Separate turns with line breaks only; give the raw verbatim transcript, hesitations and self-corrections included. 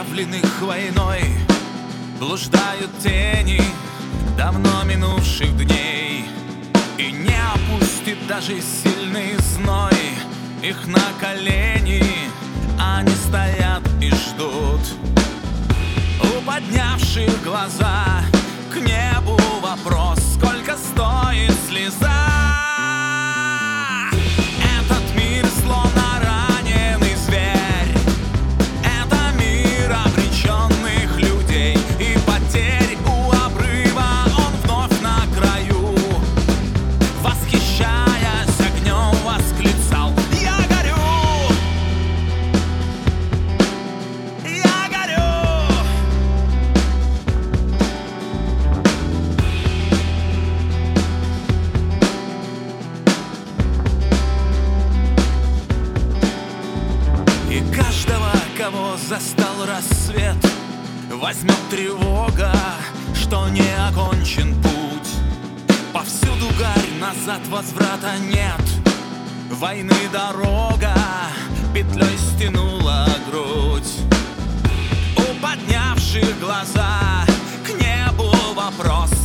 раздавленных войной блуждают тени давно минувших дней, и не опустит даже сильный зной их на колени. Они стоят и ждут, у поднявших глаза к небу вопрос: сколько стоит слеза? Этот мир словно раненый зверь, это мир обреченных людей и потерь. У обрыва он вновь на краю, восхищаясь огнем, восклицал: я горю, я горю. И каждого, кого застал рассвет, возьмет тревога, что не окончен путь. Повсюду гарь, назад возврата нет. Войны дорога петлей стянула грудь. У поднявших глаза к небу вопрос: